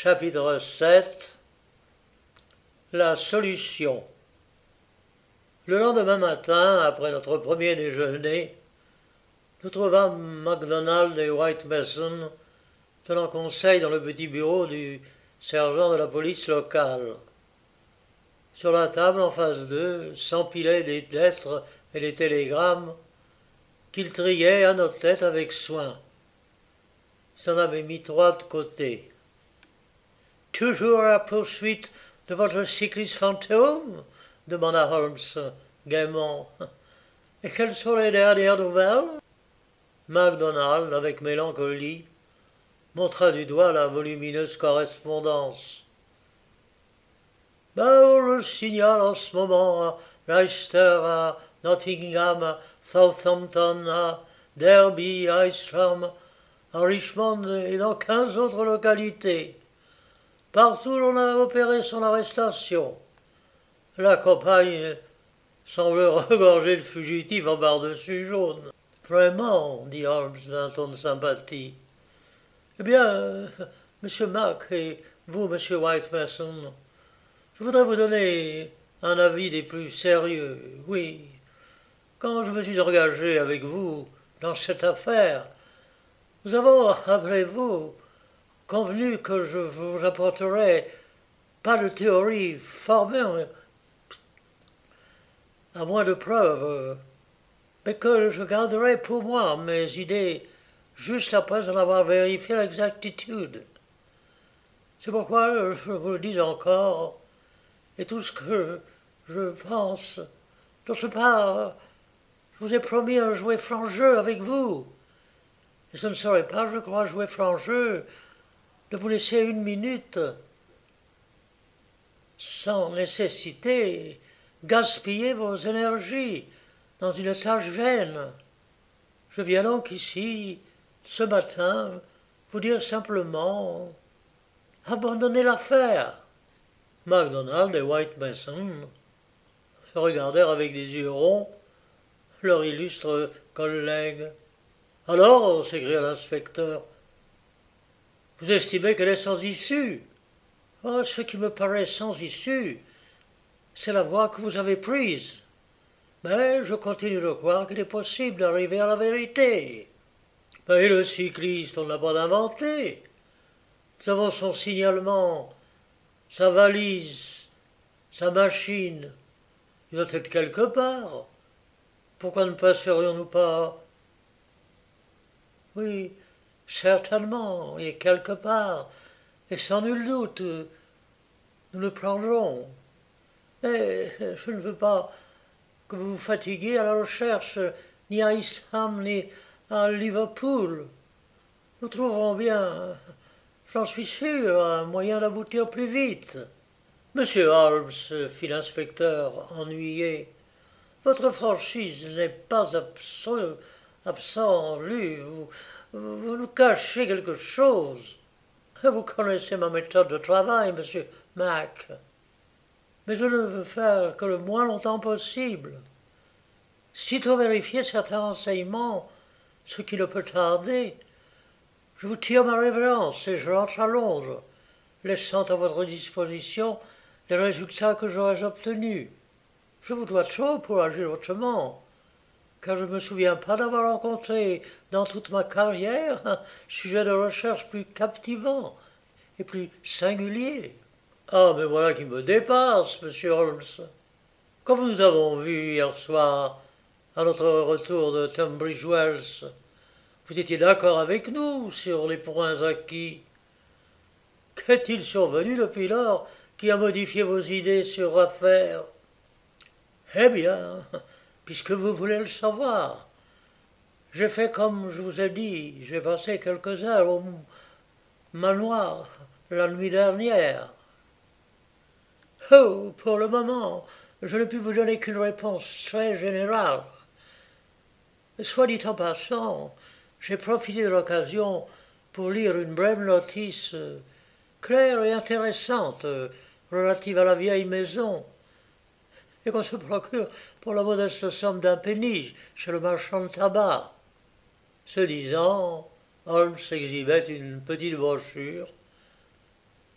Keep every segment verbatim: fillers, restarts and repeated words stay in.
Chapitre sept. La solution. Le lendemain matin, après notre premier déjeuner, nous trouvâmes MacDonald et White Mason tenant conseil dans le petit bureau du sergent de la police locale. Sur la table en face d'eux s'empilaient des lettres et des télégrammes qu'ils triaient et annotaient avec soin. Ils en avaient mis trois de côté. « Toujours à la poursuite de votre cycliste fantôme ?» demanda Holmes gaiement. « Et quelles sont les dernières nouvelles ?» MacDonald, avec mélancolie, montra du doigt la volumineuse correspondance. « Ben, on le signale en ce moment à Leicester, à Nottingham, à Southampton, à Derby, à Isham, à Richmond et dans quinze autres localités. Partout on a opéré son arrestation. La campagne semble regorger de fugitifs en barre-dessus jaune. »« Vraiment, dit Holmes d'un ton de sympathie. Eh bien, euh, monsieur Mac et vous, monsieur White Mason, je voudrais vous donner un avis des plus sérieux. Oui, quand je me suis engagé avec vous dans cette affaire, nous avons, rappelez-vous, convenu que je vous apporterai pas de théorie formée à moins de preuves, mais que je garderai pour moi mes idées juste après en avoir vérifié l'exactitude. C'est pourquoi je vous le dis encore, et tout ce que je pense. D'autre part, je vous ai promis un jouet franc jeu avec vous, et ce ne serait pas, je crois, jouer franc jeu de vous laisser une minute sans nécessité gaspiller vos énergies dans une tâche vaine. Je viens donc ici, ce matin, vous dire simplement abandonnez l'affaire. » MacDonald et White Mason se regardèrent avec des yeux ronds leur illustre collègue. « Alors, s'écria l'inspecteur, vous estimez qu'elle est sans issue ? Oh, ce qui me paraît sans issue, c'est la voie que vous avez prise. Mais je continue de croire qu'il est possible d'arriver à la vérité. Mais le cycliste, on ne l'a pas inventé. Nous avons son signalement, sa valise, sa machine. Il doit être quelque part. Pourquoi ne passerions-nous pas ? Oui, certainement, il est quelque part. Et sans nul doute, nous le prendrons. Mais je ne veux pas que vous vous fatiguiez à la recherche, ni à Isham, ni à Liverpool. Nous trouverons bien, j'en suis sûr, un moyen d'aboutir plus vite. Monsieur Holmes, fit l'inspecteur ennuyé, votre franchise n'est pas absent, absent lui, vous, vous nous cachez quelque chose. Vous connaissez ma méthode de travail, monsieur Mac. Mais je ne veux faire que le moins longtemps possible. Sitôt vérifier certains renseignements, ce qui ne peut tarder, je vous tire ma révérence et je rentre à Londres, laissant à votre disposition les résultats que j'aurais obtenus. Je vous dois trop pour agir autrement, car je ne me souviens pas d'avoir rencontré dans toute ma carrière un sujet de recherche plus captivant et plus singulier. Ah, mais voilà qui me dépasse, monsieur Holmes. Quand nous avons vu hier soir, à notre retour de Tunbridge Wells, vous étiez d'accord avec nous sur les points acquis. Qu'est-il survenu depuis lors qui a modifié vos idées sur l'affaire ? Eh bien, puisque vous voulez le savoir, j'ai fait comme je vous ai dit, j'ai passé quelques heures au manoir la nuit dernière. Oh, pour le moment, je ne puis vous donner qu'une réponse très générale. Soit dit en passant, j'ai profité de l'occasion pour lire une brève notice euh, claire et intéressante euh, relative à la vieille maison, et qu'on se procure pour la modeste somme d'un penny chez le marchand de tabac. Ce disant, Holmes exhibait une petite brochure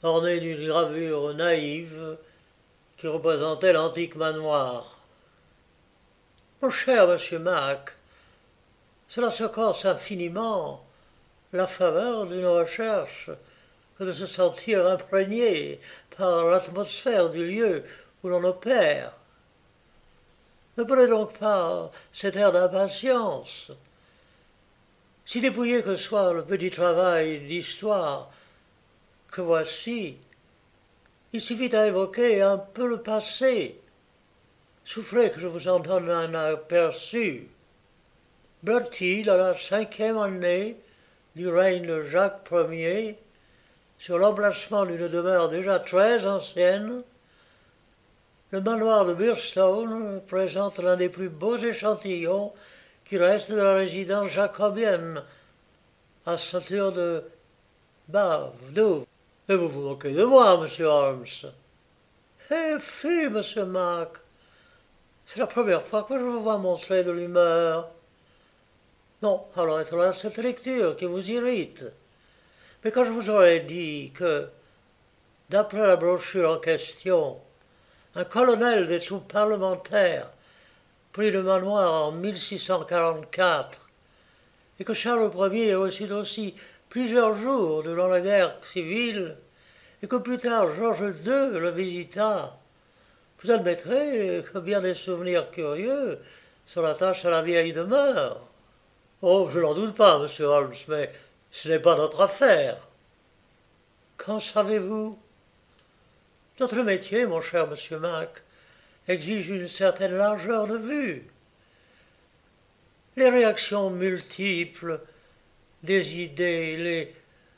orné d'une gravure naïve qui représentait l'antique manoir. Mon cher monsieur Mac, cela se corse infiniment la faveur d'une recherche que de se sentir imprégné par l'atmosphère du lieu où l'on opère. Ne prenez donc pas cet air d'impatience. Si dépouillé que soit le petit travail d'histoire que voici, il suffit à évoquer un peu le passé. Souffrez que je vous en donne un aperçu. Bâti dans la cinquième année du règne de Jacques Ier, sur l'emplacement d'une demeure déjà très ancienne, le manoir de Burstone présente l'un des plus beaux échantillons qui restent de la résidence jacobienne, à ceinture de bave, d'eau. Et vous vous moquez de moi, monsieur Holmes. Eh, fi, monsieur Mac, c'est la première fois que je vous vois montrer de l'humeur. Non, alors est-ce cette lecture qui vous irrite? Mais quand je vous aurais dit que, d'après la brochure en question, un colonel des troupes parlementaires prit le manoir en mille six cent quarante-quatre et que Charles Ier reçut aussi plusieurs jours durant la guerre civile et que plus tard Georges deux le visita, vous admettrez que bien des souvenirs curieux se rattachent à la vieille demeure. Oh, je n'en doute pas, monsieur Holmes, mais ce n'est pas notre affaire. Qu'en savez-vous? Notre métier, mon cher monsieur Mac, exige une certaine largeur de vue. Les réactions multiples des idées, les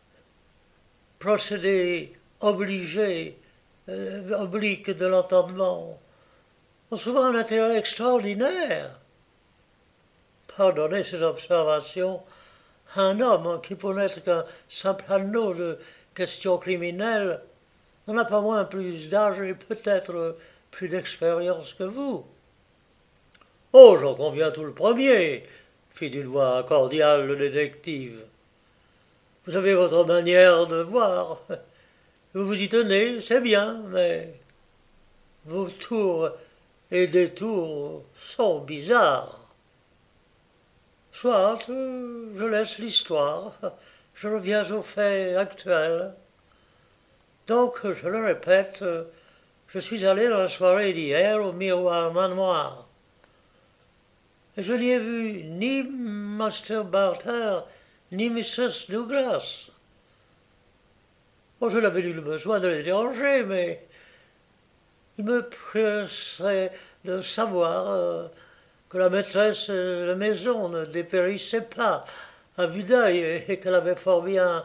procédés obligés, euh, obliques de l'entendement, ont souvent un intérêt extraordinaire. Pardonnez ces observations à un homme qui, pour n'être qu'un simple anneau de questions criminelles, n'en a pas moins plus d'âge et peut-être plus d'expérience que vous. Oh, j'en conviens tout le premier, fit d'une voix cordiale le détective. Vous avez votre manière de voir. Vous vous y tenez, c'est bien, mais vos tours et détours sont bizarres. Soit, je laisse l'histoire, je reviens aux faits actuels. Donc, je le répète, je suis allé dans la soirée d'hier au Miroir Manoir. Et je n'y ai vu ni Master Barter, ni missus Douglas. Oh, je n'avais eu le besoin de les déranger, mais il me pressait de savoir euh, que la maîtresse de la maison ne dépérissait pas à vue d'œil et qu'elle avait fort bien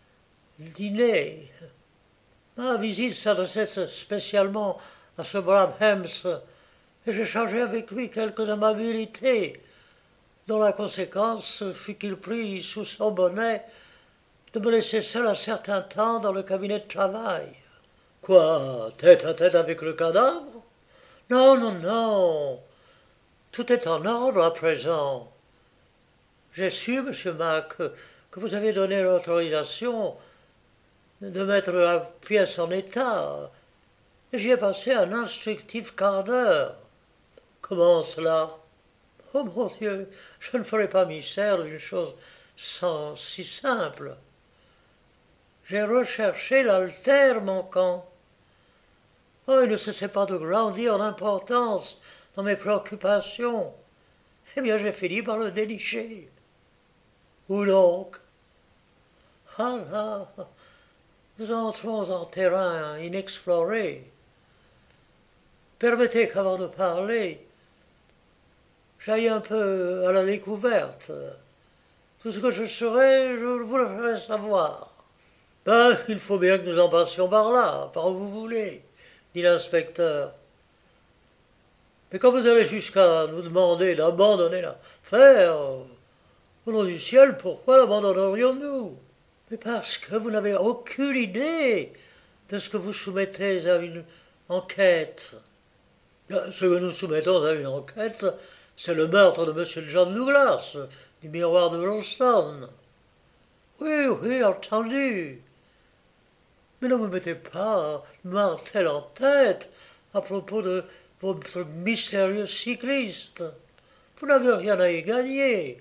dîné. Ma visite s'adressait spécialement à ce brave Hems, et j'échangeai avec lui quelques amabilités, dont la conséquence fut qu'il prit sous son bonnet de me laisser seul un certain temps dans le cabinet de travail. Quoi, tête à tête avec le cadavre? Non, non, non. Tout est en ordre à présent. J'ai su, monsieur Mac, que vous avez donné l'autorisation de mettre la pièce en état. J'y ai passé un instructif quart d'heure. Comment cela? Oh mon Dieu, je ne ferai pas mystère d'une chose sans, si simple. J'ai recherché l'altère manquant. Oh, il ne cessait pas de grandir en importance dans mes préoccupations. Eh bien, j'ai fini par le dénicher. Où donc? Ah là, nous entrons en terrain inexploré. Permettez qu'avant de parler, j'aille un peu à la découverte. Tout ce que je saurai, je vous le ferai savoir. Ben, il faut bien que nous en passions par là, par où vous voulez, dit l'inspecteur. Mais quand vous allez jusqu'à nous demander d'abandonner l'affaire, au nom du ciel, pourquoi l'abandonnerions-nous? Mais parce que vous n'avez aucune idée de ce que vous soumettez à une enquête. Ce que nous soumettons à une enquête, c'est le meurtre de monsieur John Douglas, du miroir de Burstone. Oui, oui, entendu. Mais ne me mettez pas Martel en tête à propos de votre mystérieux cycliste. Vous n'avez rien à y gagner.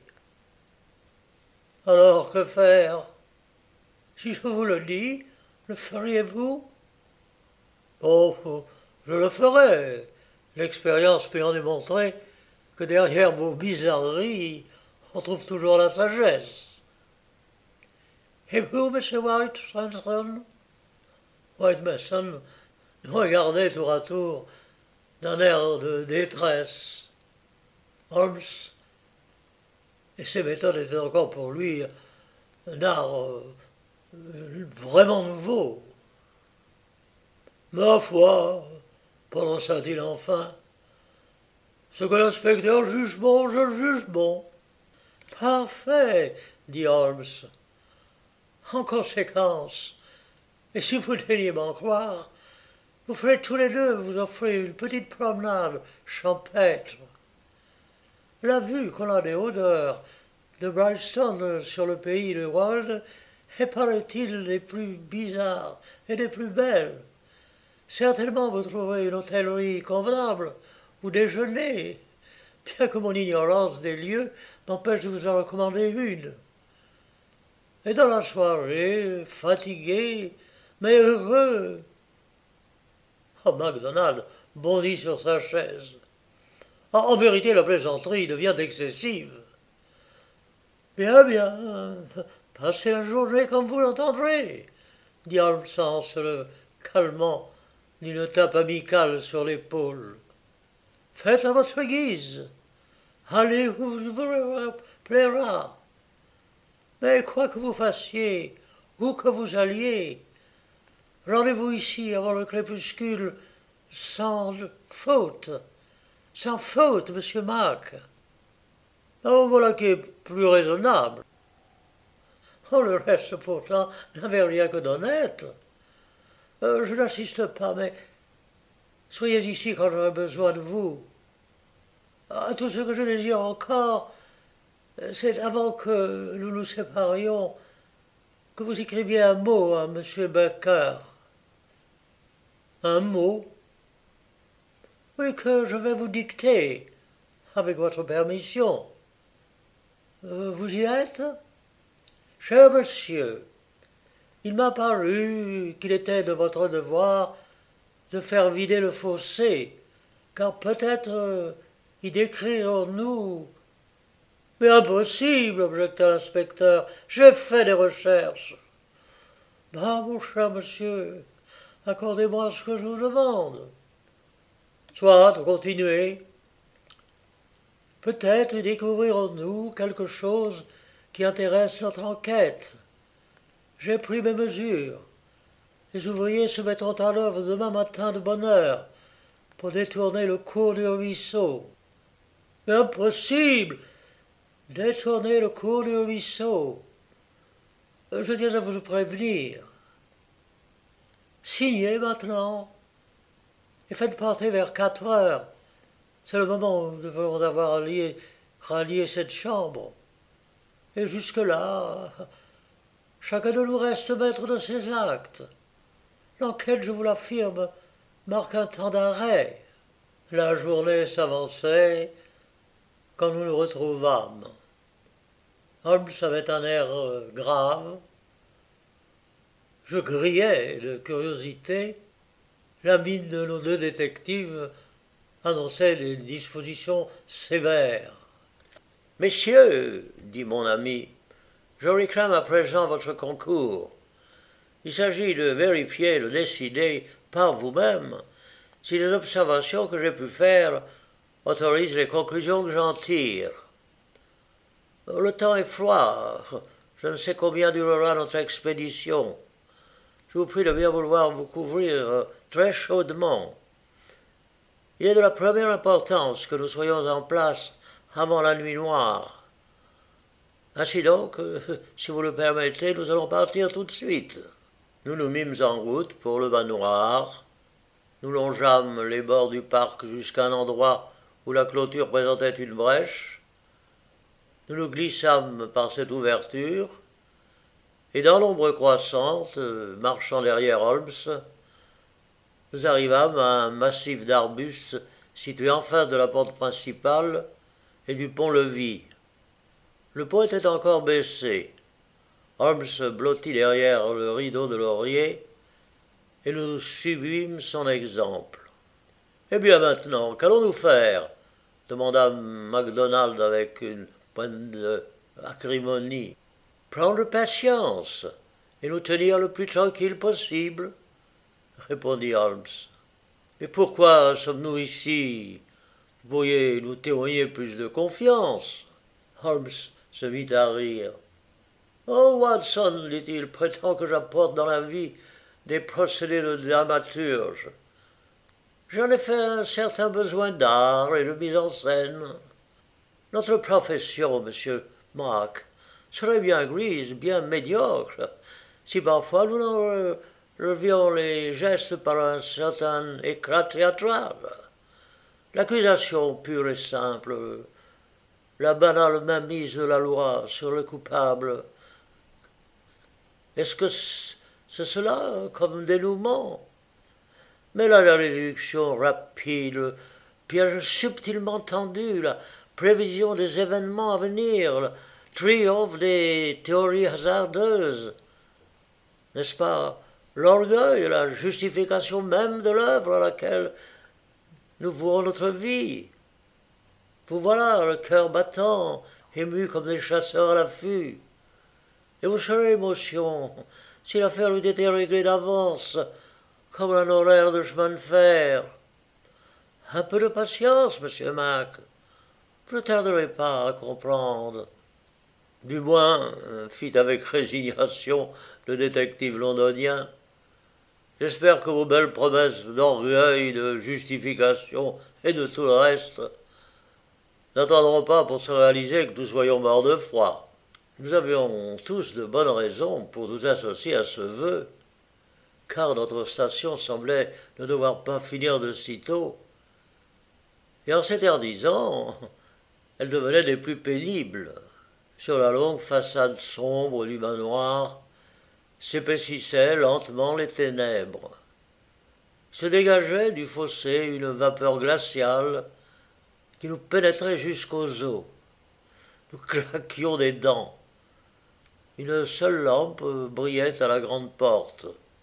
Alors que faire? Si je vous le dis, le feriez-vous? Oh, je le ferai. L'expérience peut en démontrer que derrière vos bizarreries, on trouve toujours la sagesse. Et vous, monsieur White Mason? White Mason regardait tour à tour d'un air de détresse. Holmes et ses méthodes étaient encore pour lui un art euh, vraiment nouveau. Ma foi, prononça-t-il enfin, ce que l'inspecteur juge bon, je le juge bon. Parfait, dit Holmes. En conséquence, et si vous daigniez m'en croire, vous ferez tous les deux vous offrir une petite promenade champêtre. La vue qu'on a des hauteurs de Brightstone sur le pays de Wald est, paraît-il, des plus bizarres et des plus belles. Certainement vous trouverez une hôtellerie convenable où déjeuner, bien que mon ignorance des lieux m'empêche de vous en recommander une. Et dans la soirée, fatigué, mais heureux. Oh, MacDonald bondit sur sa chaise. Ah, en vérité, la plaisanterie devient excessive. Bien, bien, passez la journée comme vous l'entendrez, dit Holmes en se le calmant d'une tape amicale sur l'épaule. Faites à votre guise. Allez où vous plaira. Mais quoi que vous fassiez, où que vous alliez, rendez-vous ici avant le crépuscule sans faute. Sans faute, monsieur Mac. Oh, voilà qui est plus raisonnable. Oh, le reste, pourtant, n'avait rien que d'honnête. Euh, je n'insiste pas, mais soyez ici quand j'aurai besoin de vous. Ah, tout ce que je désire encore, c'est avant que nous nous séparions, que vous écriviez un mot à monsieur Baker. Un mot? Oui, que je vais vous dicter, avec votre permission. Euh, vous y êtes? Cher monsieur, il m'a paru qu'il était de votre devoir de faire vider le fossé, car peut-être euh, y décrirons-nous. Mais impossible, objecta l'inspecteur, j'ai fait des recherches. Bah, mon cher monsieur, accordez-moi ce que je vous demande. Soit, continuez. Peut-être y découvrirons-nous quelque chose qui intéresse notre enquête. J'ai pris mes mesures. Les ouvriers se mettront à l'œuvre demain matin de bonne heure pour détourner le cours du ruisseau. Impossible! Détourner le cours du ruisseau. Je tiens à vous prévenir. Signez maintenant et faites porter vers quatre heures. C'est le moment où nous devons avoir rallié, rallié cette chambre. Et jusque-là, chacun de nous reste maître de ses actes. L'enquête, je vous l'affirme, marque un temps d'arrêt. La journée s'avançait quand nous nous retrouvâmes. Holmes avait un air grave. Je grillais de curiosité. La mine de nos deux détectives annonçait des dispositions sévères. « Messieurs, dit mon ami, je réclame à présent votre concours. Il s'agit de vérifier et de décider par vous-même si les observations que j'ai pu faire autorisent les conclusions que j'en tire. Le temps est froid, je ne sais combien durera notre expédition. Je vous prie de bien vouloir vous couvrir très chaudement. Il est de la première importance que nous soyons en place avant la nuit noire. Ainsi donc, si vous le permettez, nous allons partir tout de suite. » Nous nous mîmes en route pour le manoir. Nous longeâmes les bords du parc jusqu'à un endroit où la clôture présentait une brèche. Nous nous glissâmes par cette ouverture, Et dans l'ombre croissante, marchant derrière Holmes, nous arrivâmes à un massif d'arbustes situé en face de la porte principale et du pont-levis. Le pont était encore baissé. Holmes blottit derrière le rideau de laurier et nous suivîmes son exemple. « Eh bien maintenant, qu'allons-nous faire ?» demanda MacDonald avec une pointe d'acrimonie. « Prendre patience et nous tenir le plus tranquille possible, » répondit Holmes. « Mais pourquoi sommes-nous ici? Vous pourriez nous témoigner plus de confiance. » Holmes se mit à rire. « Oh, Watson, dit-il, prétend que j'apporte dans la vie des procédés de dramaturge. J'en ai fait un certain besoin d'art et de mise en scène. Notre profession, monsieur Mark, serait bien grise, bien médiocre, si parfois nous en relevions les gestes par un certain éclat théâtral. L'accusation pure et simple, la banale mainmise de la loi sur le coupable, est-ce que c'est cela comme dénouement? Mais là, la déduction rapide, le piège subtilement tendu, la prévision des événements à venir, le triomphe des théories hasardeuses, n'est-ce pas l'orgueil, la justification même de l'œuvre à laquelle nous vouons notre vie? Vous voilà, le cœur battant, ému comme des chasseurs à l'affût. Et vous serez émotion si l'affaire eût été réglée d'avance, comme un horaire de chemin de fer. Un peu de patience, monsieur Mac. Je ne tarderai pas à comprendre. Du moins, fit avec résignation le détective londonien, j'espère que vos belles promesses d'orgueil, de justification et de tout le reste n'attendront pas pour se réaliser que nous soyons morts de froid. Nous avions tous de bonnes raisons pour nous associer à ce vœu, car notre station semblait ne devoir pas finir de sitôt, et en s'éternisant, elle devenait des plus pénibles. Sur la longue façade sombre du manoir s'épaississaient lentement les ténèbres. Se dégageait du fossé une vapeur glaciale qui nous pénétrait jusqu'aux os. Nous claquions des dents. Une seule lampe brillait à la grande porte.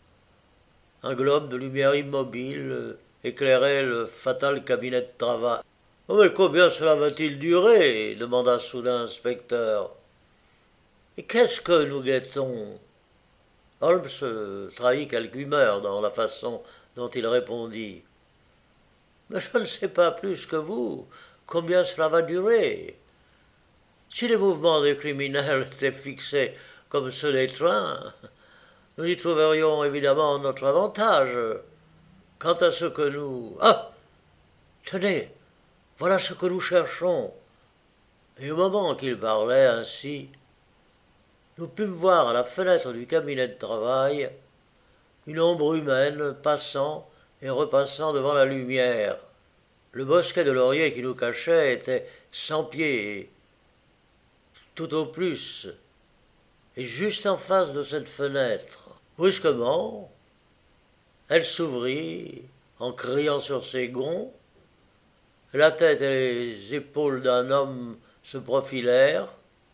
Un globe de lumière immobile éclairait le fatal cabinet de travail. « Oh, mais combien cela va-t-il durer ?» demanda soudain l'inspecteur. « Et qu'est-ce que nous guettons ?» Holmes trahit quelque humeur dans la façon dont il répondit. « Mais je ne sais pas plus que vous combien cela va durer. Si les mouvements des criminels étaient fixés comme ceux des trains, nous y trouverions évidemment notre avantage. Quant à ce que nous... Ah, tenez, voilà ce que nous cherchons. » Et au moment qu'il parlait ainsi, nous pûmes voir à la fenêtre du cabinet de travail une ombre humaine passant et repassant devant la lumière. Le bosquet de lauriers qui nous cachait était cent pieds, tout au plus, et juste en face de cette fenêtre. Brusquement, elle s'ouvrit en criant sur ses gonds, la tête et les épaules d'un homme se profilèrent.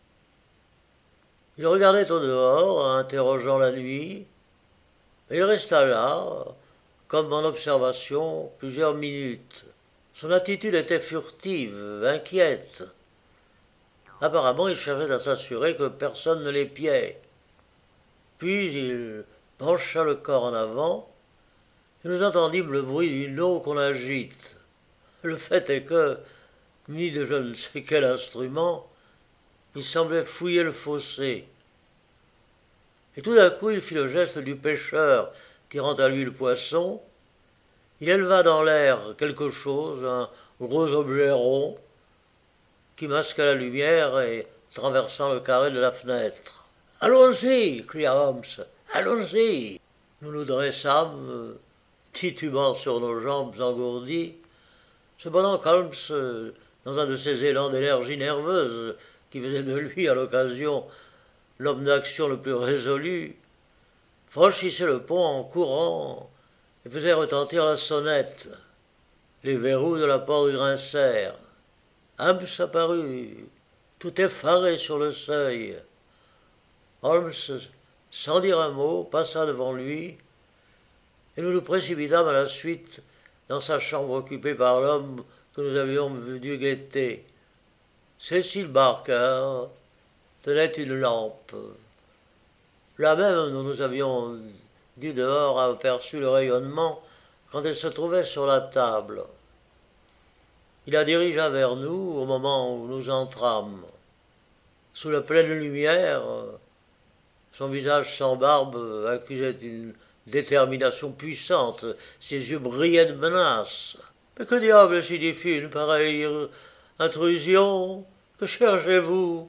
Il regardait au dehors, interrogeant la nuit, et il resta là, comme en observation, plusieurs minutes. Son attitude était furtive, inquiète. Apparemment, il cherchait à s'assurer que personne ne l'épiait. Puis il pencha le corps en avant, et nous entendîmes le bruit d'une eau qu'on agite. Le fait est que, muni de je ne sais quel instrument, il semblait fouiller le fossé. Et tout d'un coup, il fit le geste du pêcheur tirant à lui le poisson. Il éleva dans l'air quelque chose, un gros objet rond, qui masqua la lumière et traversant le carré de la fenêtre. « Allons-y » cria Holmes. « Allons-y » Nous nous dressâmes, titubant sur nos jambes engourdies. Cependant qu'Holmes, dans un de ces élans d'énergie nerveuse qui faisait de lui, à l'occasion, l'homme d'action le plus résolu, franchissait le pont en courant et faisait retentir la sonnette. Les verrous de la porte grincèrent. Holmes apparut, tout effaré sur le seuil. Holmes, sans dire un mot, passa devant lui, et nous nous précipitâmes à la suite dans sa chambre occupée par l'homme que nous avions dû guetter. Cécile Barker tenait une lampe. La même dont nous avions du dehors aperçu le rayonnement quand elle se trouvait sur la table. Il la dirigea vers nous au moment où nous entrâmes. Sous la pleine lumière, son visage sans barbe accusait une détermination puissante, ses yeux brillaient de menace. « Mais que diable signifie une pareille intrusion? Que cherchez-vous »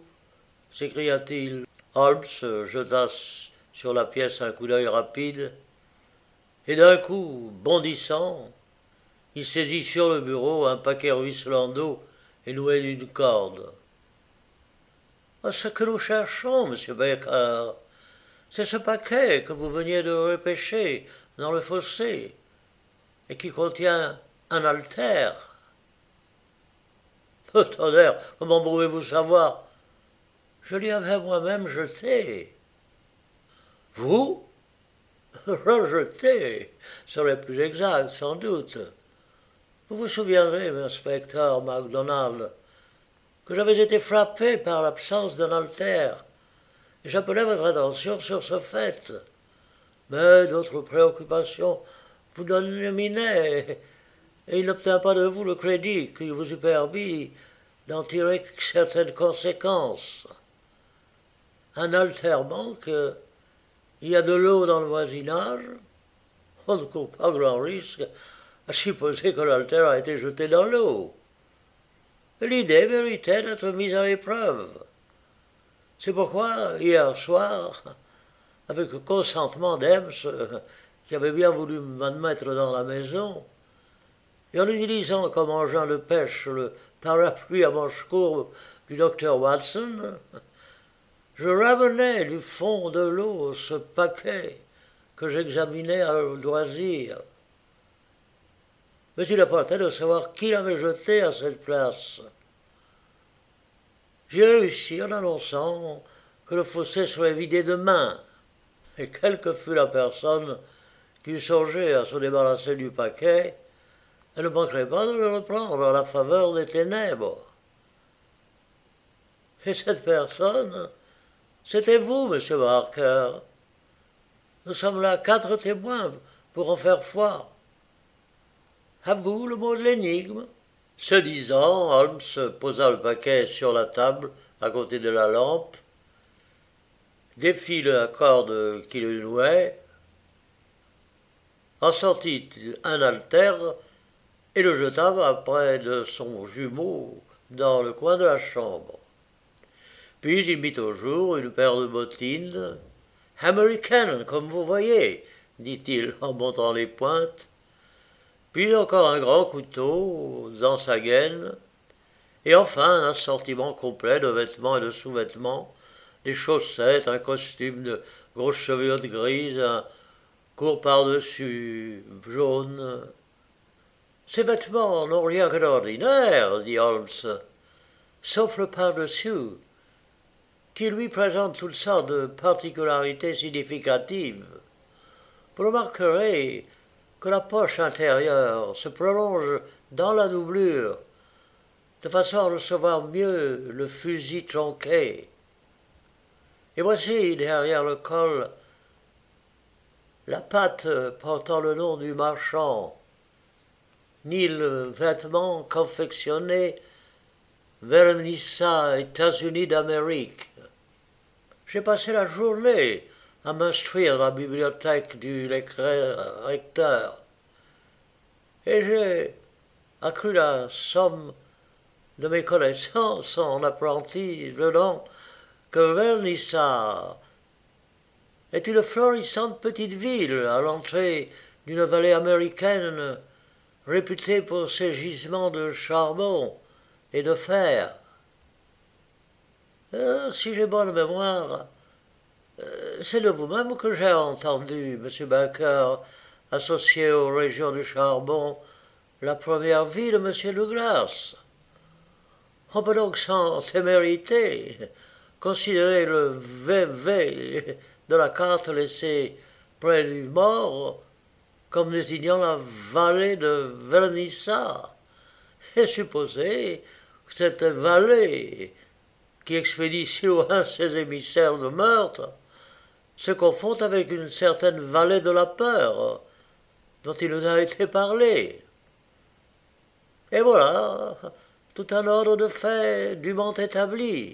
s'écria-t-il. Holmes jeta sur la pièce un coup d'œil rapide, et d'un coup, bondissant, il saisit sur le bureau un paquet ruisselant d'eau et noué d'une corde. « Ce que nous cherchons, monsieur Baker, c'est ce paquet que vous veniez de repêcher dans le fossé et qui contient un haltère. »« Oh, tonnerre, comment pouvez-vous savoir? Je l'y avais moi-même jeté. »« Vous? Rejeté, serait plus exact, sans doute. Vous vous souviendrez, inspecteur MacDonald, que j'avais été frappé par l'absence d'un haltère, et j'appelais votre attention sur ce fait. Mais d'autres préoccupations vous dominaient, et il n'obtint pas de vous le crédit qui vous eût permis d'en tirer certaines conséquences. Un haltère manque, il y a de l'eau dans le voisinage, on ne court pas grand risque à supposer que l'haltère a été jeté dans l'eau. L'idée méritait d'être mise à l'épreuve. C'est pourquoi, hier soir, avec le consentement d'Ems, qui avait bien voulu m'admettre dans la maison, et en utilisant comme engin de pêche le parapluie à manches courbes du docteur Watson, je ramenais du fond de l'eau ce paquet que j'examinais à loisir. Mais il apportait de savoir qui l'avait jeté à cette place. J'ai réussi en annonçant que le fossé serait vidé demain, et quelle que fût la personne qui eût songé à se débarrasser du paquet, elle ne manquerait pas de le reprendre à la faveur des ténèbres. Et cette personne, c'était vous, monsieur Barker. Nous sommes là quatre témoins pour en faire foi. À vous le mot de l'énigme. » Ce disant, Holmes posa le paquet sur la table à côté de la lampe, défit la corde qui le nouait, en sortit un haltère et le jeta près de son jumeau dans le coin de la chambre. Puis il mit au jour une paire de bottines, « américaines, comme vous voyez », dit-il en montant les pointes, puis encore un grand couteau dans sa gaine, et enfin un assortiment complet de vêtements et de sous-vêtements, des chaussettes, un costume de grosse chevelure grise, un court par-dessus jaune. « Ces vêtements n'ont rien que d'ordinaire, » dit Holmes, « sauf le par-dessus, qui lui présente toutes sortes de particularités significatives. Vous remarquerez que la poche intérieure se prolonge dans la doublure, de façon à recevoir mieux le fusil tronqué. Et voici, derrière le col, la patte portant le nom du marchand, ni le vêtement confectionné Vernissa, États-Unis d'Amérique. J'ai passé la journée à m'instruire dans la bibliothèque du recteur, et j'ai accru la somme de mes connaissances en apprenti venant que Vernissa est une florissante petite ville à l'entrée d'une vallée américaine réputée pour ses gisements de charbon et de fer. Euh, si j'ai bonne mémoire, C'est de vous-même que j'ai entendu, monsieur Baker, associer aux régions du charbon la première vie de monsieur Douglas. On peut donc sans témérité considérer le V V de la carte laissée près du mort comme désignant la vallée de Vernissa, et supposer que cette vallée, qui expédie si loin ses émissaires de meurtre, se confond avec une certaine vallée de la peur dont il nous a été parlé. Et voilà, tout un ordre de faits dûment établi.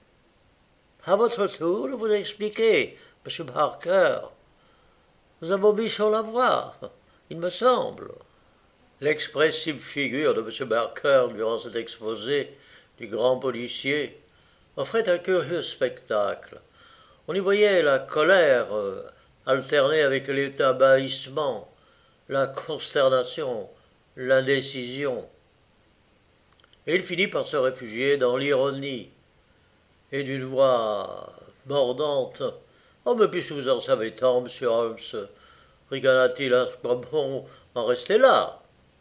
À votre tour de vous expliquer, monsieur Barker. Nous avons mis sur la voie, il me semble. L'expressive figure de monsieur Barker durant cet exposé du grand policier offrait un curieux spectacle. On y voyait la colère euh, alternée avec l'étabahissement, la consternation, l'indécision. Et il finit par se réfugier dans l'ironie, et d'une voix mordante. « Oh, mais puisque vous en savez tant, monsieur Holmes, ricana-t-il, à quoi bon en rester là ?»«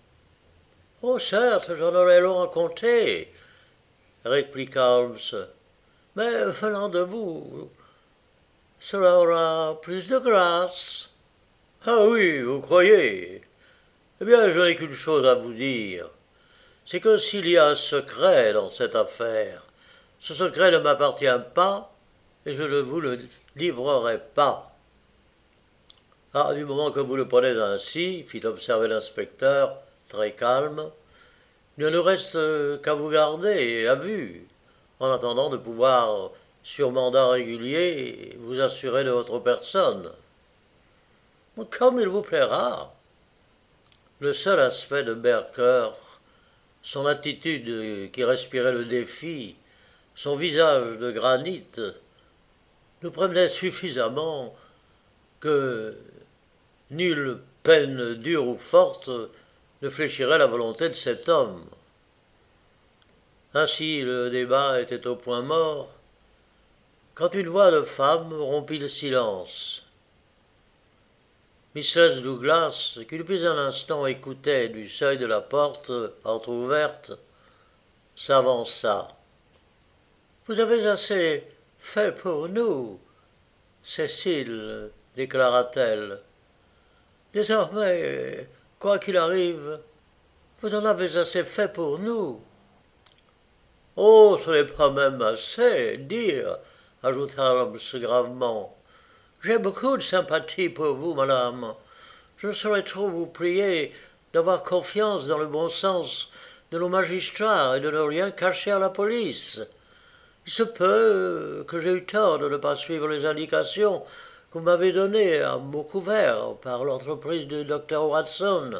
Oh, certes, j'en aurais long à compter, répliqua Holmes, mais venant de vous, cela aura plus de grâce. »« Ah oui, vous croyez ? Eh bien, je n'ai qu'une chose à vous dire. C'est que s'il y a un secret dans cette affaire, ce secret ne m'appartient pas et je ne vous le livrerai pas. »« Ah, du moment que vous le prenez ainsi, fit observer l'inspecteur, très calme, il ne nous reste qu'à vous garder à vue, en attendant de pouvoir, sur mandat régulier, vous assurer de votre personne. »« Comme il vous plaira. » Le seul aspect de Barker, son attitude qui respirait le défi, son visage de granit, nous prévenaient suffisamment que nulle peine dure ou forte ne fléchirait la volonté de cet homme. Ainsi le débat était au point mort, quand une voix de femme rompit le silence. Mistress Douglas, qui depuis un instant écoutait du seuil de la porte entr'ouverte, s'avança. « Vous avez assez fait pour nous, Cécile, déclara-t-elle. Désormais, quoi qu'il arrive, vous en avez assez fait pour nous. »« Oh, ce n'est pas même assez, dire, ajouta Holmes gravement. J'ai beaucoup de sympathie pour vous, madame. Je ne saurais trop vous prier d'avoir confiance dans le bon sens de nos magistrats et de ne rien cacher à la police. Il se peut que j'ai eu tort de ne pas suivre les indications que vous m'avez données à mot couvert par l'entreprise du docteur Watson.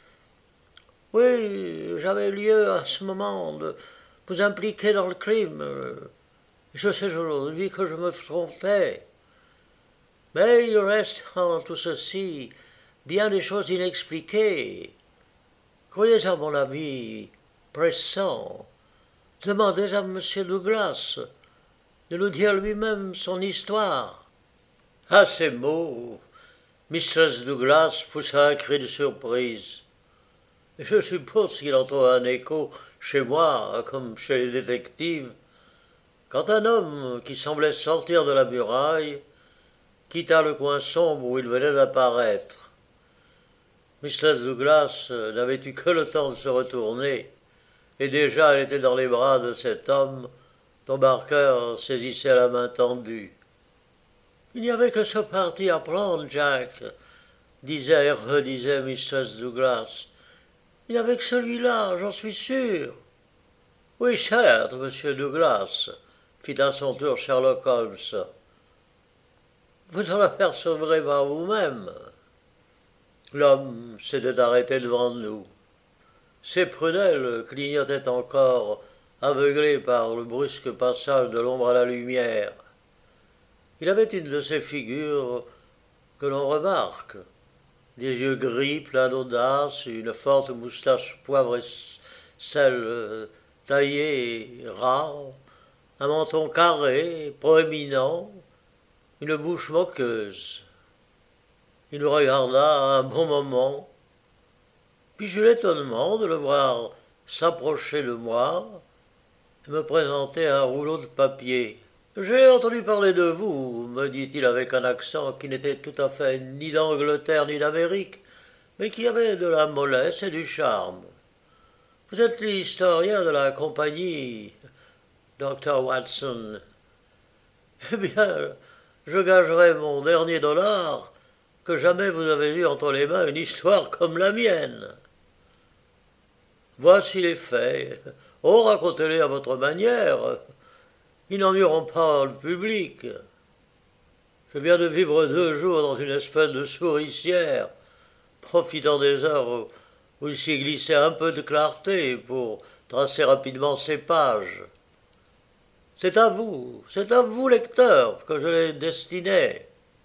Oui, j'avais lieu à ce moment de vous impliquer dans le crime. Je sais aujourd'hui que je me trompais. Mais il reste en tout ceci bien des choses inexpliquées. Croyez à mon avis pressant. Demandez à M. Douglas de nous dire lui-même son histoire. » À ces mots, mistress Douglas poussa un cri de surprise. Je suppose qu'il en trouve un écho chez moi, comme chez les détectives, quand un homme qui semblait sortir de la muraille quitta le coin sombre où il venait d'apparaître. Mistress Douglas n'avait eu que le temps de se retourner, et déjà elle était dans les bras de cet homme dont Barker saisissait la main tendue. « Il n'y avait que ce parti à prendre, Jack, » disait et redisait Mistress Douglas. « Il n'y avait que celui-là, j'en suis sûr. »« Oui, certes, monsieur Douglas, » fit à son tour Sherlock Holmes. « Vous en apercevrez par vous-même. » L'homme s'était arrêté devant nous. Ses prunelles clignotaient encore, aveuglées par le brusque passage de l'ombre à la lumière. Il avait une de ces figures que l'on remarque, des yeux gris pleins d'audace, une forte moustache poivre et sel taillée et ras, un menton carré, proéminent, une bouche moqueuse. Il nous regarda un bon moment, puis j'eus l'étonnement de le voir s'approcher de moi et me présenter un rouleau de papier. « J'ai entendu parler de vous, me dit-il avec un accent qui n'était tout à fait ni d'Angleterre ni d'Amérique, mais qui avait de la mollesse et du charme. Vous êtes l'historien de la compagnie, docteur Watson. Eh bien, je gagerais mon dernier dollar que jamais vous avez eu entre les mains une histoire comme la mienne. Voici les faits. Oh, racontez-les à votre manière. Ils n'ennuieront pas le public. Je viens de vivre deux jours dans une espèce de souricière, profitant des heures où il s'y glissait un peu de clarté pour tracer rapidement ces pages. C'est à vous, c'est à vous, lecteur, que je les destinais.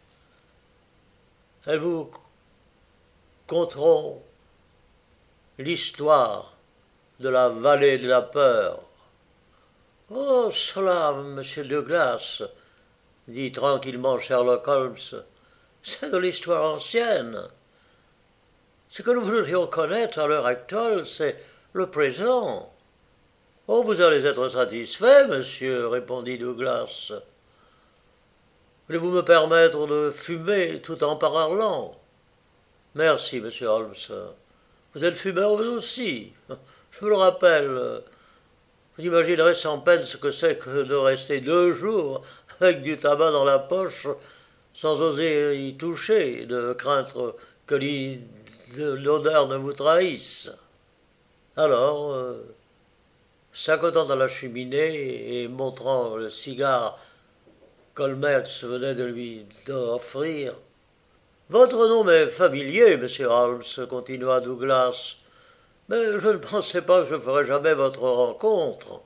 Elles vous conteront l'histoire de la vallée de la peur. Oh, cela, monsieur Douglas, dit tranquillement Sherlock Holmes, c'est de l'histoire ancienne. Ce que nous voudrions connaître à l'heure actuelle, c'est le présent. Oh, vous allez être satisfait, monsieur, répondit Douglas. Voulez-vous me permettre de fumer tout en parlant? Merci, monsieur Holmes. Vous êtes fumeur vous aussi. Je vous le rappelle. Vous imaginerez sans peine ce que c'est que de rester deux jours avec du tabac dans la poche sans oser y toucher, de craindre que l'odeur ne vous trahisse. Alors, euh, s'accotant à la cheminée et montrant le cigare qu'Holmès venait de lui offrir, « Votre nom m'est familier, monsieur Holmes, continua Douglas, mais je ne pensais pas que je ferais jamais votre rencontre.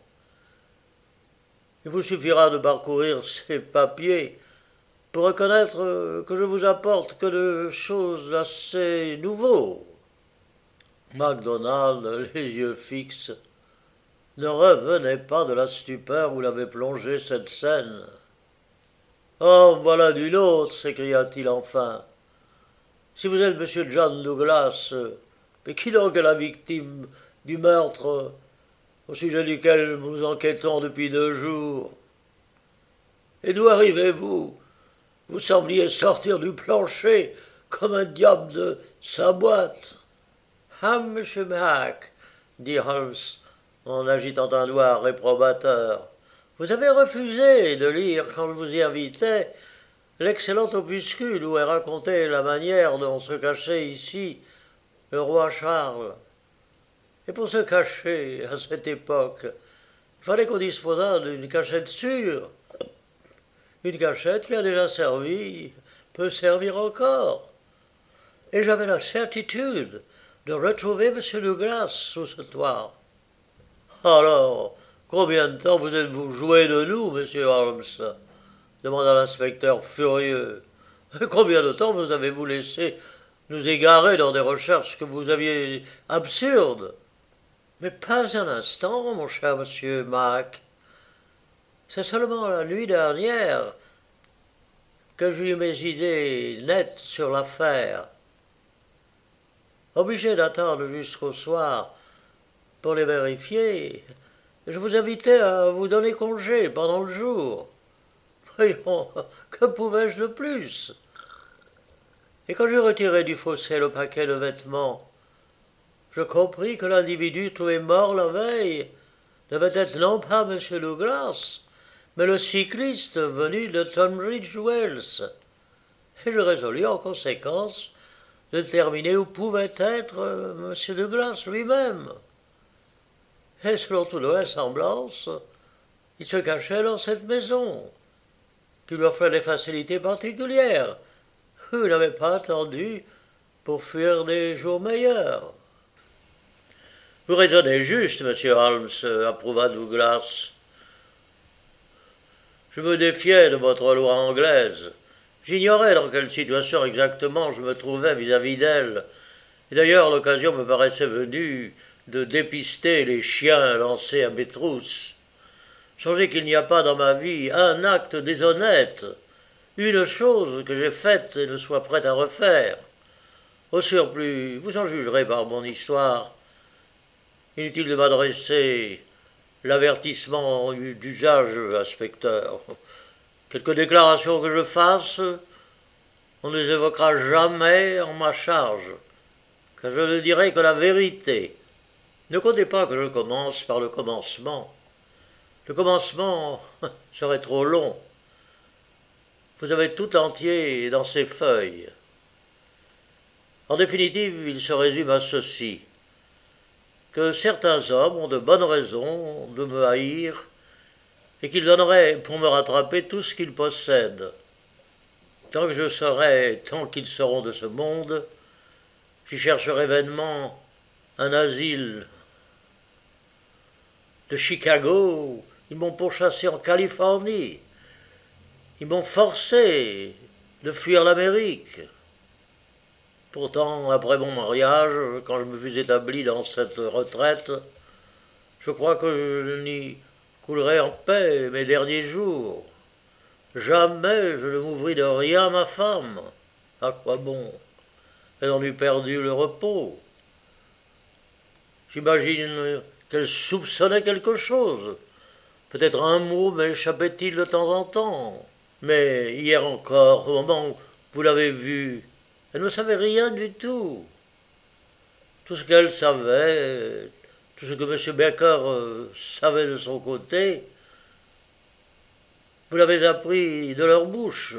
Il vous suffira de parcourir ces papiers pour reconnaître que je vous apporte que de choses assez nouveaux. » MacDonald, les yeux fixes, ne revenait pas de la stupeur où l'avait plongé cette scène. « Oh, voilà d'une autre, s'écria-t-il enfin. Si vous êtes monsieur John Douglas, mais qui donc est la victime du meurtre au sujet duquel nous enquêtons depuis deux jours? Et d'où arrivez-vous? Vous sembliez sortir du plancher comme un diable de sa boîte. »« Ah, monsieur Mac, dit Holmes en agitant un doigt réprobateur, vous avez refusé de lire, quand je vous y invitais, l'excellent opuscule où est racontée la manière dont se cachait ici le roi Charles. Et pour se cacher à cette époque, il fallait qu'on disposât d'une cachette sûre. Une cachette qui a déjà servi, peut servir encore. Et j'avais la certitude de retrouver M. Douglas sous ce toit. Alors, combien de temps vous êtes-vous joué de nous, monsieur Holmes? Demanda l'inspecteur furieux. Combien de temps vous avez-vous laissé nous égarer dans des recherches que vous aviez absurdes? Mais pas un instant, mon cher monsieur Mac. C'est seulement la nuit dernière que j'eus mes idées nettes sur l'affaire. Obligé d'attendre jusqu'au soir pour les vérifier, je vous invitais à vous donner congé pendant le jour. Voyons, que pouvais-je de plus? Et quand j'eus retiré du fossé le paquet de vêtements, je compris que l'individu trouvé mort la veille devait être non pas M. Douglas, mais le cycliste venu de Tunbridge Wells. Et je résolus en conséquence de déterminer où pouvait être M. Douglas lui-même. Et selon toute vraisemblance, il se cachait dans cette maison, qui lui offrait des facilités particulières, où il n'avait pas attendu pour fuir des jours meilleurs. Vous raisonnez juste, monsieur Holmes, approuva Douglas. Je me défiais de votre loi anglaise. J'ignorais dans quelle situation exactement je me trouvais vis-à-vis d'elle. Et d'ailleurs, l'occasion me paraissait venue de dépister les chiens lancés à mes trousses. Songez qu'il n'y a pas dans ma vie un acte déshonnête, une chose que j'ai faite et ne sois prêt à refaire. Au surplus, vous en jugerez par mon histoire. Inutile de m'adresser l'avertissement d'usage, inspecteur. Quelques déclarations que je fasse, on ne les évoquera jamais en ma charge, car je ne dirai que la vérité. Ne comptez pas que je commence par le commencement. Le commencement serait trop long. Vous avez tout entier dans ces feuilles. En définitive, il se résume à ceci, que certains hommes ont de bonnes raisons de me haïr et qu'ils donneraient pour me rattraper tout ce qu'ils possèdent. Tant que je serai, tant qu'ils seront de ce monde, j'y chercherai vainement un asile. De Chicago, ils m'ont pourchassé en Californie. Ils m'ont forcé de fuir l'Amérique. Pourtant, après mon mariage, quand je me fus établi dans cette retraite, je crois que je n'y coulerai en paix mes derniers jours. Jamais je ne m'ouvris de rien à ma femme. À quoi bon? Elle en eut perdu le repos. J'imagine qu'elle soupçonnait quelque chose. Peut-être un mot m'échappait-il de temps en temps. Mais hier encore, au moment où vous l'avez vue, elle ne savait rien du tout. Tout ce qu'elle savait, tout ce que M. Becker euh, savait de son côté, vous l'avez appris de leur bouche.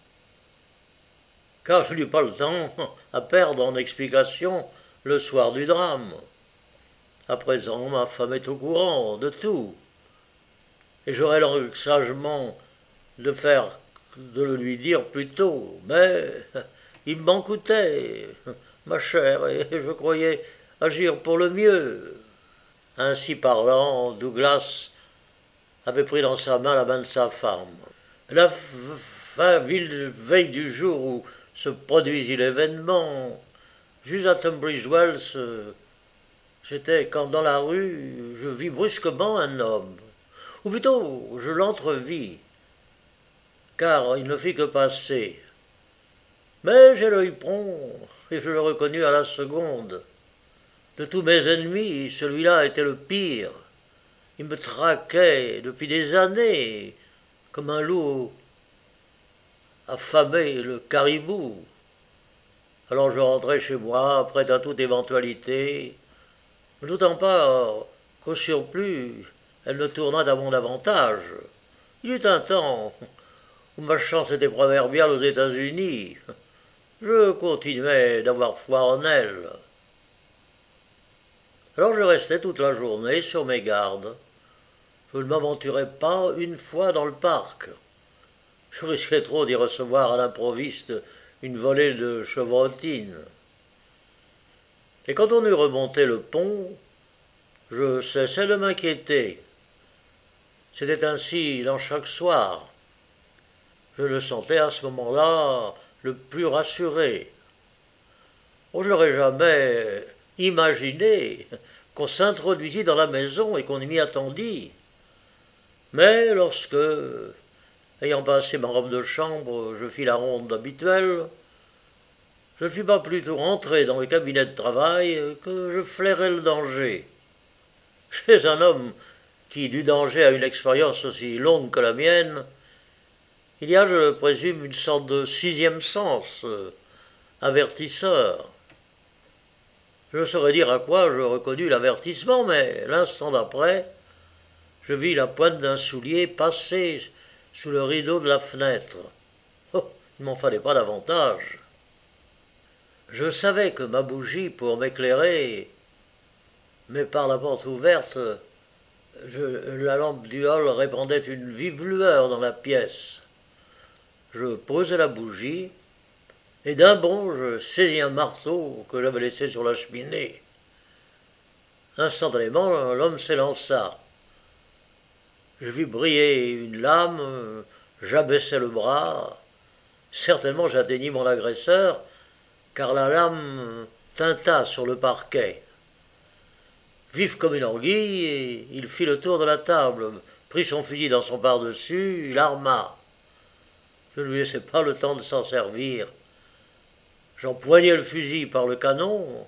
Car je n'eus pas le temps à perdre en explications le soir du drame. À présent, ma femme est au courant de tout. Et j'aurais l'engagement de faire, de le lui dire plus tôt. Mais il m'en coûtait, ma chère, et je croyais agir pour le mieux. Ainsi parlant, Douglas avait pris dans sa main la main de sa femme. La fin veille du jour où se produisit l'événement, juste à Tunbridge Wells, j'étais quand dans la rue, je vis brusquement un homme. Ou plutôt, je l'entrevis, car il ne fit que passer. Mais j'ai l'œil prompt, et je le reconnus à la seconde. De tous mes ennemis, celui-là était le pire. Il me traquait depuis des années, comme un loup affamé le caribou. Alors je rentrai chez moi, prêt à toute éventualité, ne doutant pas qu'au surplus, elle ne tournât à mon avantage. Il y eut un temps où ma chance était proverbiale aux États-Unis. Je continuais d'avoir foi en elle. Alors je restais toute la journée sur mes gardes. Je ne m'aventurais pas une fois dans le parc. Je risquais trop d'y recevoir à l'improviste une volée de chevrotines. Et quand on eut remonté le pont, je cessai de m'inquiéter. C'était ainsi dans chaque soir. Je le sentais à ce moment-là le plus rassuré. Oh, je n'aurais jamais imaginé qu'on s'introduisit dans la maison et qu'on y m'y attendît. Mais lorsque, ayant passé ma robe de chambre, je fis la ronde habituelle, je ne fus pas plutôt rentré dans le cabinet de travail que je flairais le danger. Chez un homme qui, du danger, a une expérience aussi longue que la mienne, il y a, je le présume, une sorte de sixième sens, euh, avertisseur. Je ne saurais dire à quoi je reconnus l'avertissement, mais l'instant d'après, je vis la pointe d'un soulier passer sous le rideau de la fenêtre. Oh, il ne m'en fallait pas davantage. Je savais que ma bougie, pour m'éclairer, mais par la porte ouverte, je, la lampe du hall répandait une vive lueur dans la pièce. Je posai la bougie, et d'un bond, je saisis un marteau que j'avais laissé sur la cheminée. Instantanément, l'homme s'élança. Je vis briller une lame, j'abaissai le bras. Certainement, j'atteignis mon agresseur, car la lame tinta sur le parquet. Vif comme une anguille, il fit le tour de la table, prit son fusil dans son pardessus, l'arma. Je ne lui laissais pas le temps de s'en servir. J'empoignais le fusil par le canon,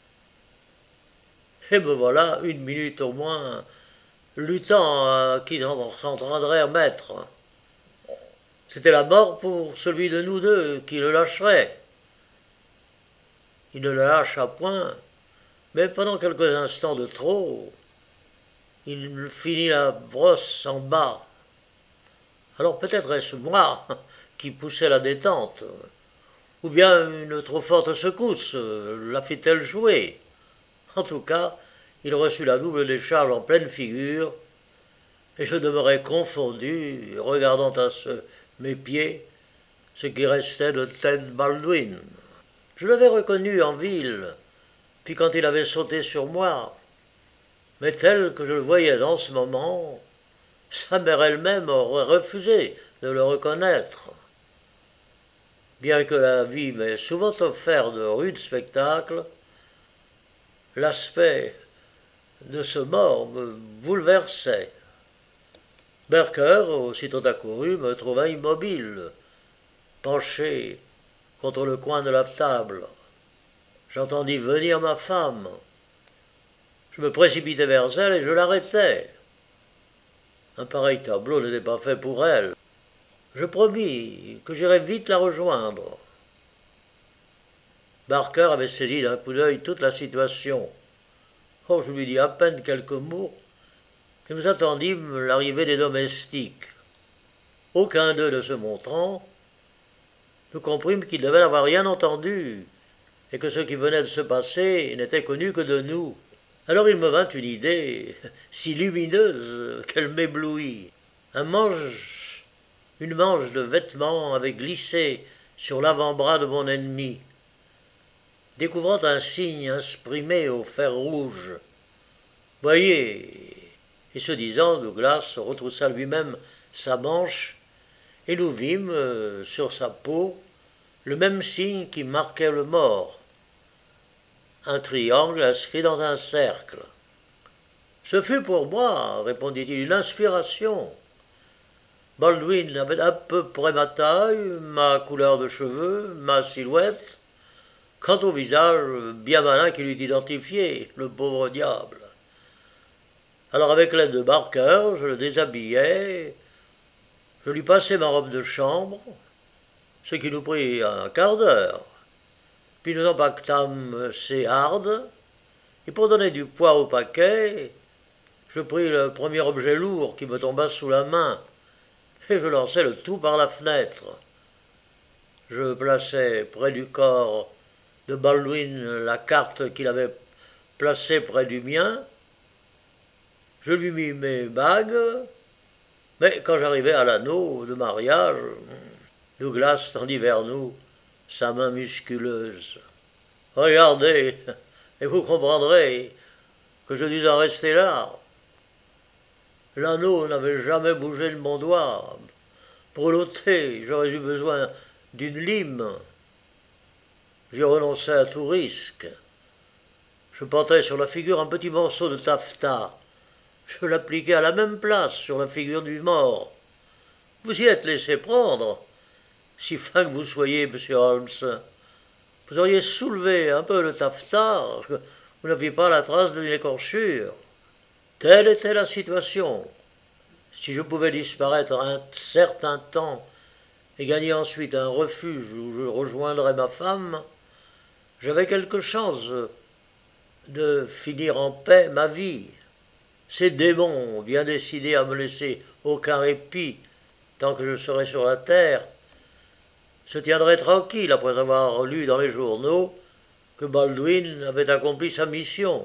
et me voilà, une minute au moins, luttant à qui s'entendrait remettre. C'était la mort pour celui de nous deux qui le lâcherait. Il ne le lâcha point, mais pendant quelques instants de trop, il finit la brosse en bas. Alors peut-être est-ce moi qui poussais la détente, ou bien une trop forte secousse la fit-elle jouer. En tout cas, il reçut la double décharge en pleine figure, et je demeurai confondu, regardant à ce, mes pieds ce qui restait de Ted Baldwin. Je l'avais reconnu en ville, puis quand il avait sauté sur moi, mais tel que je le voyais en ce moment, sa mère elle-même aurait refusé de le reconnaître. Bien que la vie m'ait souvent offert de rudes spectacles, l'aspect de ce mort me bouleversait. Berker, aussitôt accouru, me trouva immobile, penché contre le coin de la table. J'entendis venir ma femme. Je me précipitai vers elle et je l'arrêtai. Un pareil tableau n'était pas fait pour elle. Je promis que j'irais vite la rejoindre. Barker avait saisi d'un coup d'œil toute la situation. Oh, je lui dis à peine quelques mots, et nous attendîmes l'arrivée des domestiques. Aucun d'eux ne se montrant, nous comprîmes qu'ils ne devaient n'avoir rien entendu, et que ce qui venait de se passer n'était connu que de nous. Alors il me vint une idée si lumineuse qu'elle m'éblouit. Un manche, une manche de vêtements avait glissé sur l'avant-bras de mon ennemi, découvrant un signe imprimé au fer rouge. « Voyez !» Et ce disant, Douglas retroussa lui-même sa manche, et nous vîmes, euh, sur sa peau, le même signe qui marquait le mort. Un triangle inscrit dans un cercle. « Ce fut pour moi, répondit-il, une inspiration. Baldwin avait à peu près ma taille, ma couleur de cheveux, ma silhouette. Quant au visage, bien malin qu'il eût identifié, le pauvre diable. Alors avec l'aide de Barker, je le déshabillai, je lui passai ma robe de chambre, ce qui nous prit un quart d'heure. Puis nous empaquetâmes ses hardes, et pour donner du poids au paquet, je pris le premier objet lourd qui me tomba sous la main, et je lançai le tout par la fenêtre. Je plaçai près du corps de Baldwin la carte qu'il avait placée près du mien. Je lui mis mes bagues, mais quand j'arrivai à l'anneau de mariage, Douglas tendit vers nous sa main musculeuse. « Regardez, et vous comprendrez que je dus en rester là. L'anneau n'avait jamais bougé de mon doigt. Pour l'ôter, j'aurais eu besoin d'une lime. J'y renonçai à tout risque. Je portais sur la figure un petit morceau de taffetas. Je l'appliquai à la même place sur la figure du mort. Vous y êtes laissé prendre, si fin que vous soyez, monsieur Holmes. Vous auriez soulevé un peu le taffetas, vous n'aviez pas la trace d'une écorchure. Telle était la situation. Si je pouvais disparaître un certain temps et gagner ensuite un refuge où je rejoindrais ma femme, j'avais quelque chance de finir en paix ma vie. Ces démons, bien décidés à me laisser aucun répit tant que je serai sur la terre, se tiendraient tranquilles après avoir lu dans les journaux que Baldwin avait accompli sa mission.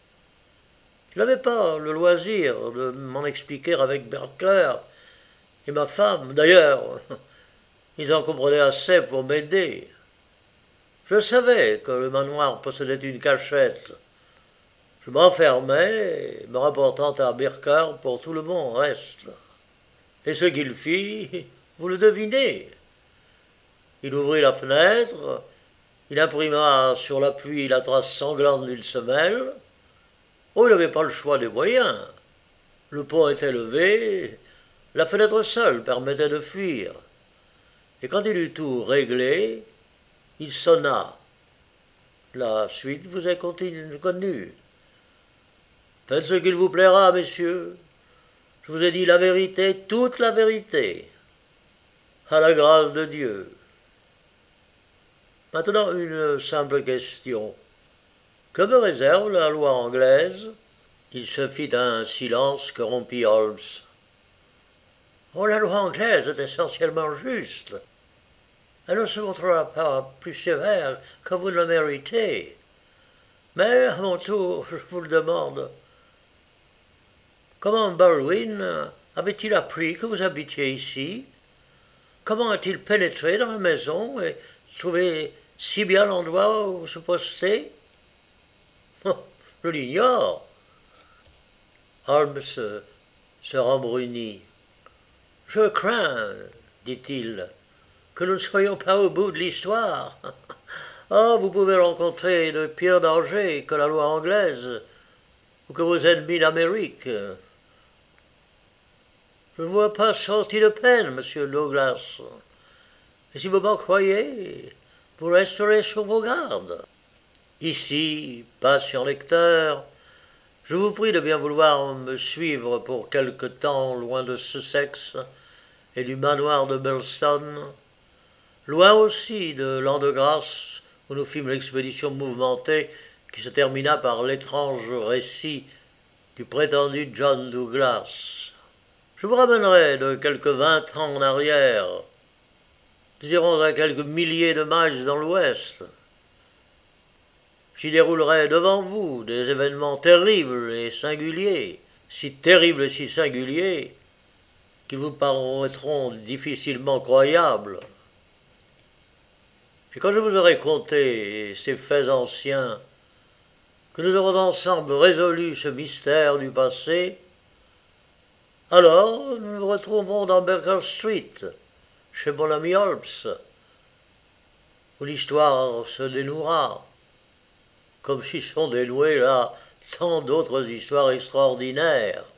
Je n'avais pas le loisir de m'en expliquer avec Berker et ma femme. D'ailleurs, ils en comprenaient assez pour m'aider. Je savais que le manoir possédait une cachette. Je m'enfermai, me rapportant à Berker pour tout le bon reste. Et ce qu'il fit, vous le devinez. Il ouvrit la fenêtre, il imprima sur l'appui la trace sanglante d'une semelle. Oh, il n'avait pas le choix des moyens. Le pont était levé, la fenêtre seule permettait de fuir. Et quand il eut tout réglé, il sonna. La suite vous est connue. Faites ce qu'il vous plaira, messieurs. Je vous ai dit la vérité, toute la vérité. À la grâce de Dieu. Maintenant, une simple question. Que me réserve la loi anglaise? Il se fit un silence que rompit Holmes. Oh, la loi anglaise est essentiellement juste. Elle ne se montrera pas plus sévère que vous ne le méritez. Mais, à mon tour, je vous le demande, comment Baldwin avait-il appris que vous habitiez ici? Comment a-t-il pénétré dans la maison et trouvé si bien l'endroit où se poster? Oh, je l'ignore. Holmes se, se rembrunit. Je crains, dit-il, que nous ne soyons pas au bout de l'histoire. Ah, vous pouvez rencontrer de pires dangers que la loi anglaise ou que vos ennemis d'Amérique. Je ne vois pas sorti de peine, monsieur Douglas. Et si vous m'en croyez, vous resterez sur vos gardes. Ici, patient lecteur, je vous prie de bien vouloir me suivre pour quelque temps loin de Sussex et du manoir de Birlstone, loin aussi de l'an de grâce où nous fîmes l'expédition mouvementée qui se termina par l'étrange récit du prétendu John Douglas. Je vous ramènerai de quelques vingt ans en arrière. Nous irons à quelques milliers de miles dans l'ouest. J'y déroulerai devant vous des événements terribles et singuliers, si terribles et si singuliers, qui vous paraîtront difficilement croyables. Et quand je vous aurai conté ces faits anciens, que nous aurons ensemble résolu ce mystère du passé, alors nous nous retrouverons dans Baker Street, chez mon ami Holmes, où l'histoire se dénouera, comme s'y sont dénouées là tant d'autres histoires extraordinaires.